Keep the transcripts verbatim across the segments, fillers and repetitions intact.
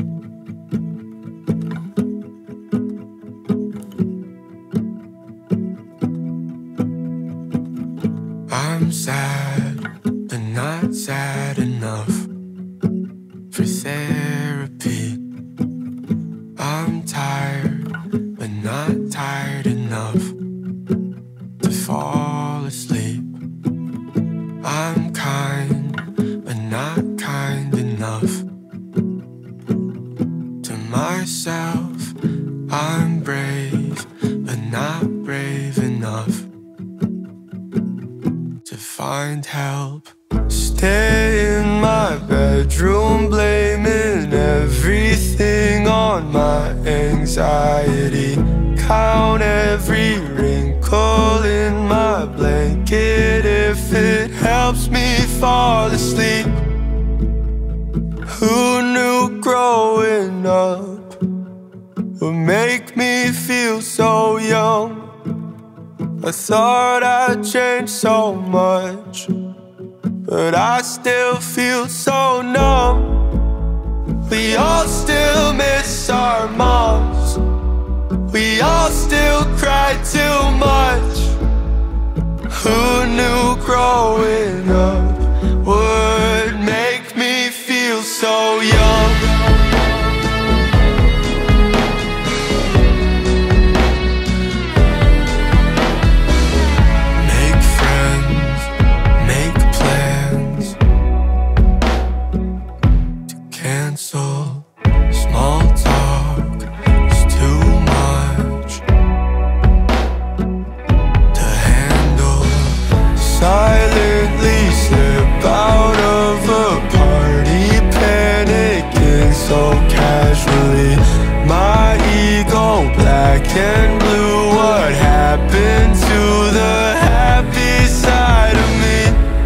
I'm sad, but not sad enough for therapy. I'm tired, but not tired enough to fall asleep. I'm kind, but not kind enough to myself. I'm brave, but not brave enough to find help. Stay in my bedroom, blaming everything on my anxiety. Count every wrinkle in my blanket if it helps me fall asleep. Who knew growing up would make me feel so young? I thought I'd changed so much, but I still feel so numb. We all still miss our moms. We all still cry too much. Who knew growing up would make me feel so young? Cancel small talk, it's too much to handle. Silently slip out of a party, panicking so casually. My ego black and blue. What happened to the happy side of me?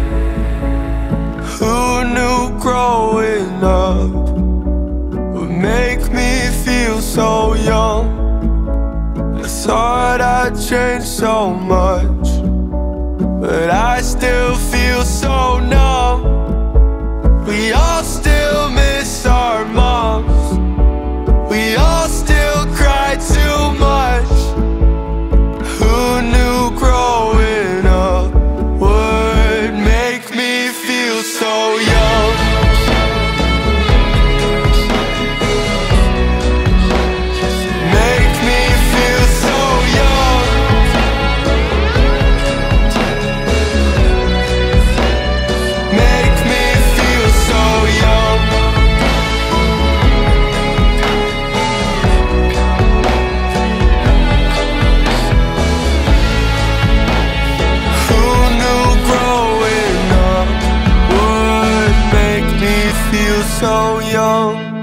Who knew growing up would make me feel so young? I thought I'd changed so much, but I still feel so numb. We all still miss our moms. We all still cry too much. Who knew growing up would make me feel so young? Make me feel so young. Make me feel so young. Who knew growing up would make me feel so young?